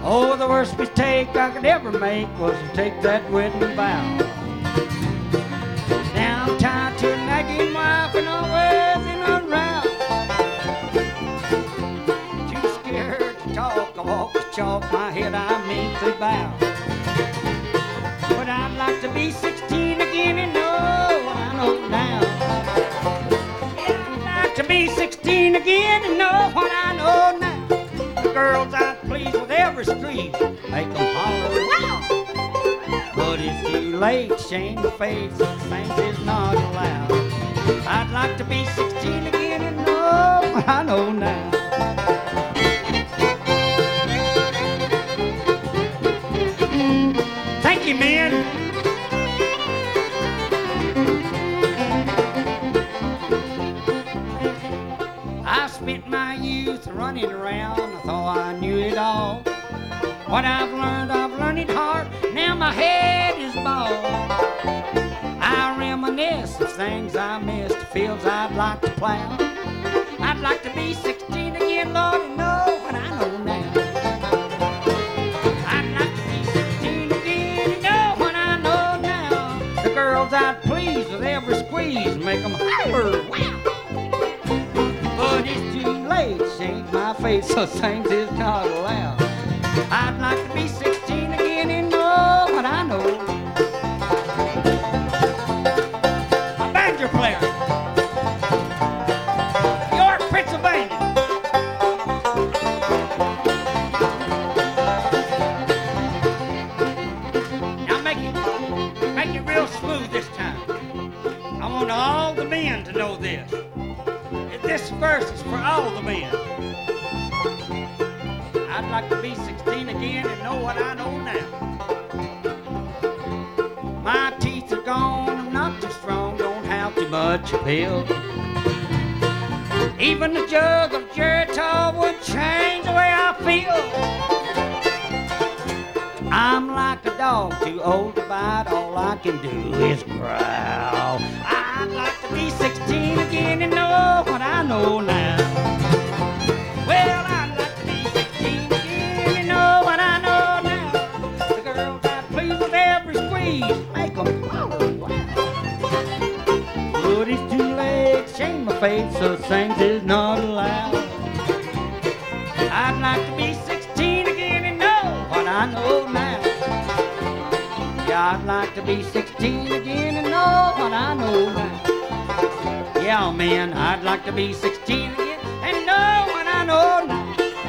Oh, the worst mistake I could ever make was to take that wedding vow. Now I'm tied to a nagging wife and always in a row. Too scared to talk, I walk the chalk, my head I meekly bow. But I'd like to be 16 again and know what I know now. Yeah, I'd like to be 16 again and know what I know now. The girls I'd please with every street, make them holler, wow! But it's too late, shame the face, things is not allowed. I'd like to be 16 again and know what I know now. Thank you, men. I spent my youth running around, I thought I knew it all. What I've learned it hard, now my head is bald. I reminisce of things I missed, fields I'd like to plow. I'd like to be 16 again, Lord, and know what I know now. I'd like to be 16 again and know what I know now. The girls I'd please with every squeeze, make them holler, wow! But it's too late, shake my face, so things is not allowed. I'd like to be 16 again and know what I know. A banjo player, York, Pennsylvania. Now make it real smooth this time. I want all the men to know this. This verse is for all the men. I'd like to be 16 again and know what I know now. My teeth are gone, I'm not too strong, don't have too much appeal. Even the jug of Geritol would change the way I feel. I'm like a dog too old to bite, all I can do is growl. I'd like to be 16 again and know what I know now. Well, I'd like to be 16 again and know what I know now. The girls I please with every squeeze, make them holler, wow. But it's too late, shame my face, so things is not allowed. I'd like to be 16 again and know what I know now. Yeah, I'd like to be 16 again and know what I know now. Yeah, man, I'd like to be 16 again and know what I know now.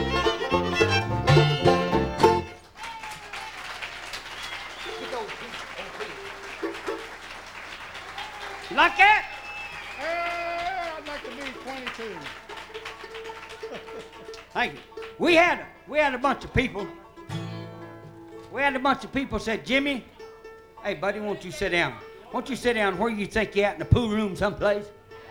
You like that? I'd like to be 22. Thank you. We had a bunch of people. We had a bunch of people said, Jimmy, hey, buddy, won't you sit down? Won't you sit down where you think you're at, in the pool room someplace?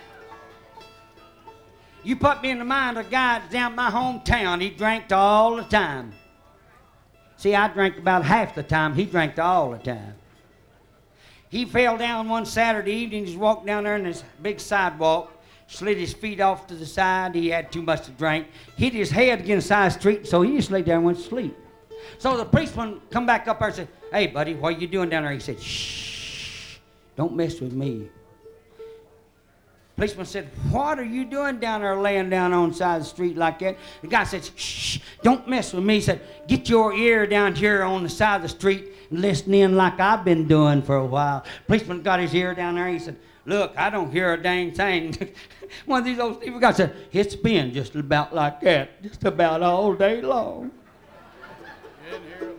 You put me in the mind of a guy down my hometown. He drank all the time. See, I drank about half the time. He drank all the time. He fell down one Saturday evening. He's walking down there in this big sidewalk, slid his feet off to the side. He had too much to drink. Hit his head against the side of the street, so he just laid there and went to sleep. So the policeman come back up there and said, hey, buddy, what are you doing down there? He said, shh, don't mess with me. Policeman said, what are you doing down there laying down on the side of the street like that? The guy said, shh, don't mess with me. He said, get your ear down here on the side of the street and listen in like I've been doing for a while. Policeman got his ear down there. He said, look, I don't hear a dang thing. One of these old Steve guys said, it's been just about like that, just about all day long. Didn't hear